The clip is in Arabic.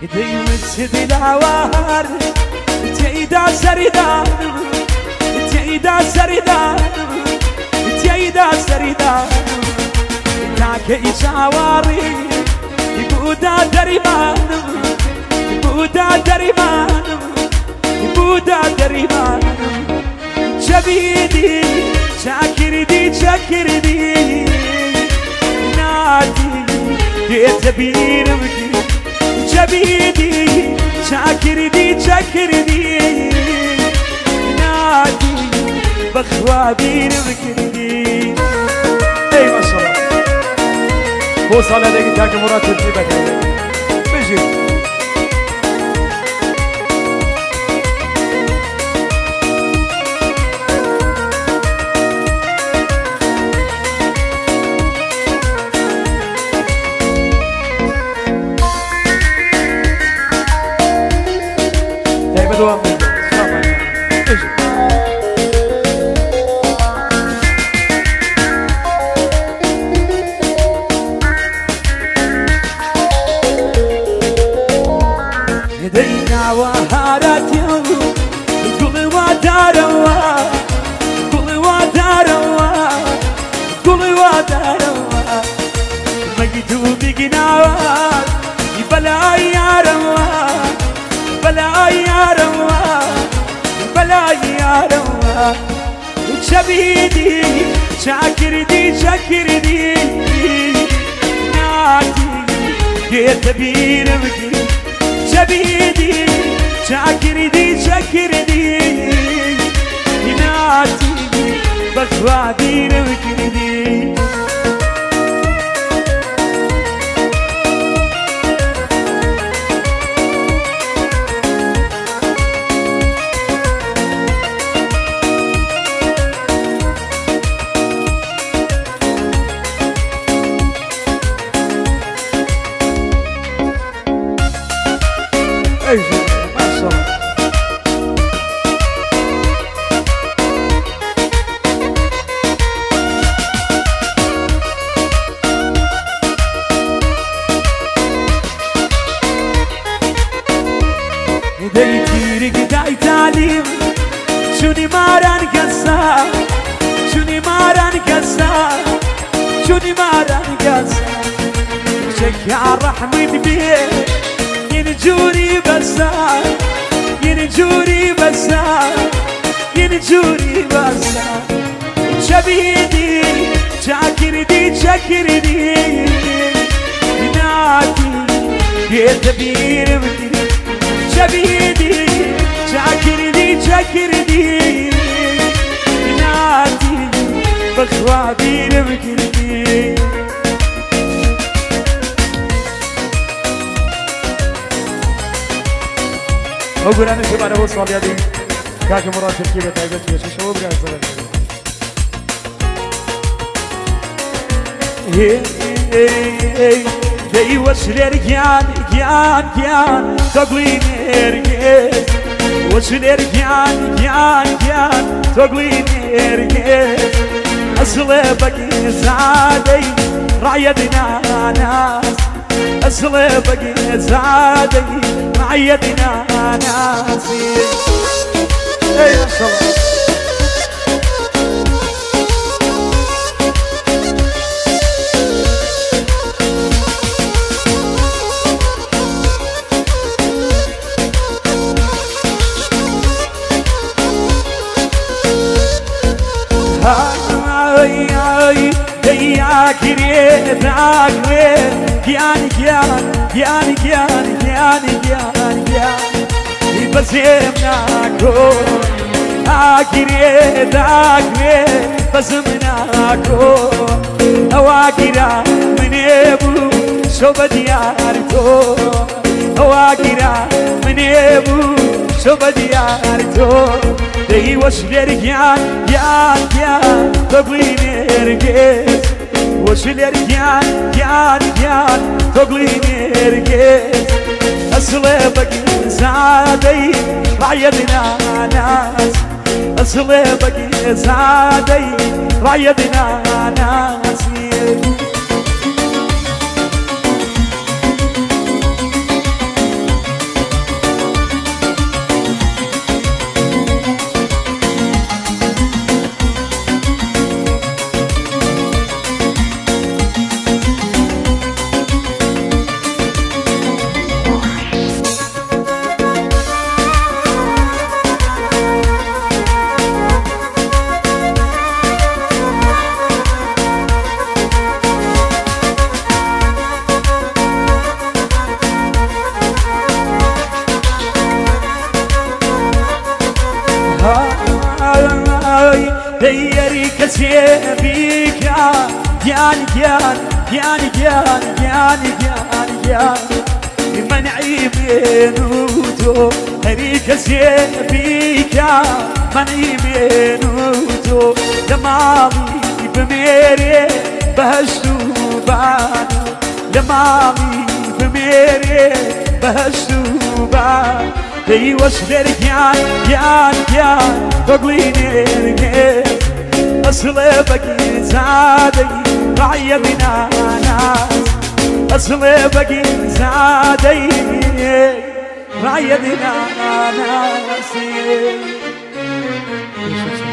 ديمت دلاوار تيدا سردان تيدا سردان تيدا سردان تاك إشاواري يبودا دريمان يبودا دريمان يبودا دريمان شبيدي شاكردي شاكردي نادي يتبين بكي شبيدي شاكردي شاكردي نادي بخوابين بكي. اي ما شاء الله هو صالح لك تاك مراد ترتيبك بجي بدوام هدينا وهارات يوم كل وداروا كل وداروا كل وداروا مجدو بجناوات بلا يا روا بلا يا روا بلا يا روا شبيدي شاكردي شاكردي نادي يتبين بكي شبيدي شاكردي شاكردي نادي بخوابين بكي. ما شاء الله هديتي رقداي تعليم شوني ماران قصا شوني ماران قصا شوني ماران قصا شكا رحمة بيه ينجوري بسا ينجوري بسا ينجوري بسا شبيدي شاكردي شاكردي نادي يتبين بكي شبيدي شاكردي شاكردي نادي بخوابين بكي. أقول أنا شباب أنا وصل يا دي كاك مراد تركيبة تعبت يا شو بقى الزلمة هي وصل رجال جان جان تقولين رجال وصل رجال جان جان تقولين رجال أصل بقي زادي رعيتنا ناس أصل بقي زادي رعيتنا ناسي. اي ما شاء الله يا كريت عقلي كيان كيان كيان كيان كيان كيان كيان بسمناكو كريت عقلي بسمناكو أواكرا من يبو شو بديارتو أواكرا من يبو شو بديارتو دي وشلر كيان كيان كيان تقليني رقيت وشلر كيان كيان كيان تقليني رقيت أصل بقي زادي رعيتنا ناس أصل بقي زادي رعيتنا ناس. كسيبك يعني منعي منوتو هريك سيبك منعي منوتو دمامي بميري بهشتو بانو دمامي بميري بهشتو بانو دي وشدر كان بقليني أصل بقي زادي رعي بنا ناس أصل بقي زادي رعي بنا ناس